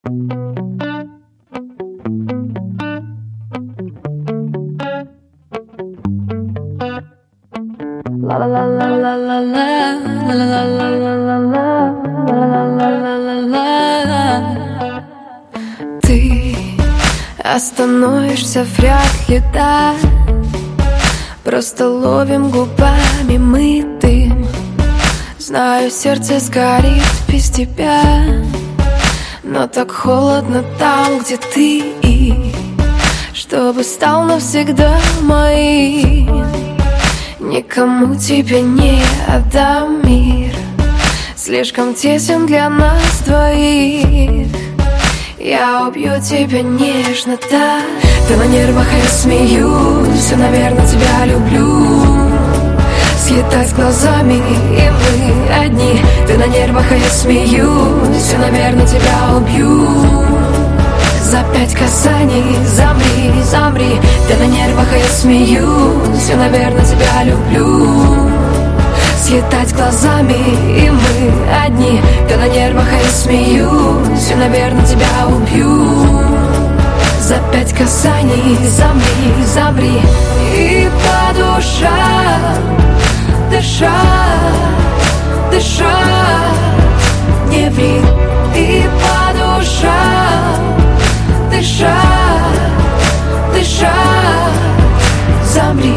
Ты остановишься вряд ли, да. Просто ловим губами мы дым. Знаю, сердце сгорит без тебя, но так холодно там, где ты, чтобы стал навсегда моим. Никому тебе не отдам мир, слишком тесен для нас двоих. Я убью тебя нежно, да. Ты на нервах, а я смеюсь, я, наверное, тебя люблю. Слетать глазами, и мы одни. Ты на нервах, а я смеюсь, я, наверное, тебя убью. За 5 касаний замри, замри. Ты на нервах, а я смеюсь, я, наверное, тебя люблю. Слетать глазами, и мы одни. Ты на нервах, а я смеюсь, я, наверное, тебя убью. За 5 касаний замри, замри. И по душам дышать, дышать, не ври. И по душам дышать, дышать, замри.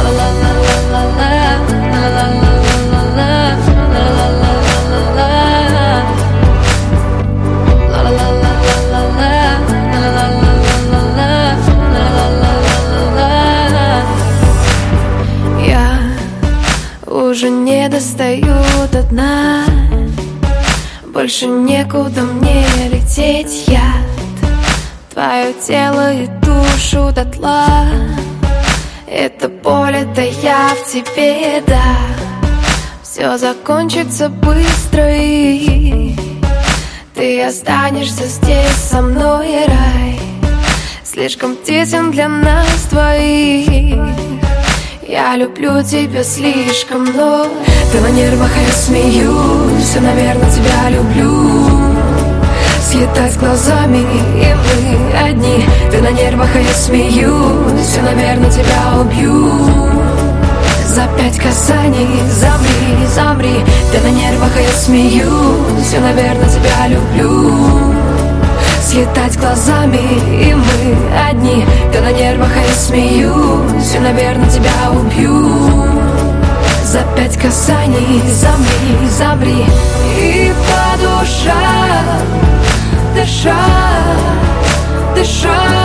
Я уже не достаю до дна, больше некуда мне лететь, я твое тело и душу дотла. Это боль, это я в тебе, да. Все закончится быстро, и ты останешься здесь со мной, рай слишком тесен для нас двоих. Я люблю тебя слишком, но ты на нервах, а я смеюсь, я, наверное, тебя люблю. Слетать глазами, и мы одни. Ты на нервах, а я смеюсь, я, наверное, тебя убью. За 5 касаний замри, замри. Ты на нервах, а я смеюсь, я, наверное, тебя люблю. Слетать глазами, и мы одни. Ты на нервах, а я смеюсь, я, наверное, тебя убью. За 5 касаний замри, замри. И по душам дышать, дышать.